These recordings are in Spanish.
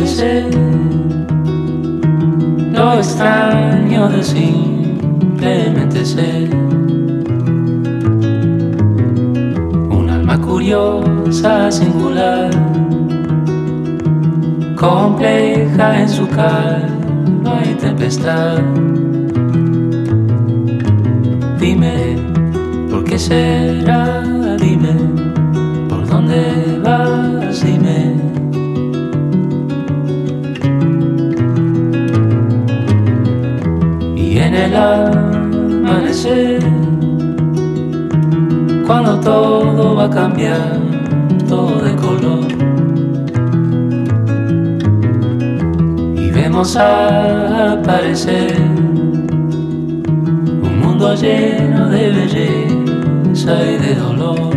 ser lo extraño de simplemente ser un alma curiosa, singular, compleja en su calma y tempestad. Dime, ¿por qué será? Dime, ¿por dónde vas? Dime. Y en el amanecer, cuando todo va cambiando de color y vemos aparecer un mundo lleno de belleza y de dolor.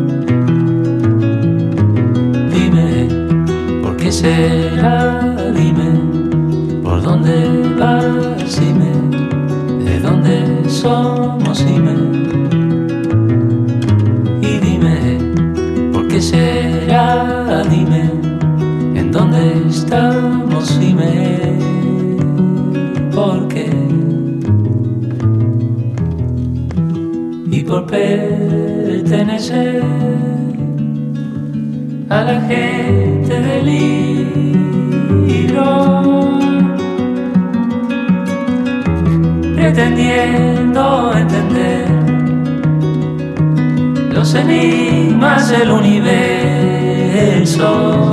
Dime, ¿por qué será? Dime, ¿por dónde vas? Dime, ¿de dónde somos? Dime. Y dime, ¿por qué será? Dime, ¿en dónde estamos? Dime, ¿por qué? Y por pertenecer a la gente del libro, pretendiendo entender los enigmas del universo.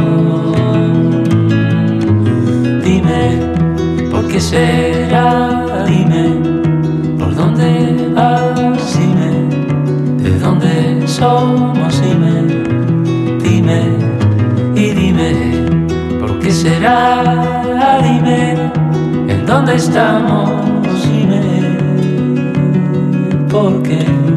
Dime, ¿por qué será? Dime, ¿por dónde vas? Dime, ¿de dónde somos? Dime, dime, y dime, ¿por qué será? Dime, ¿en dónde estamos? Dime, ¿por qué?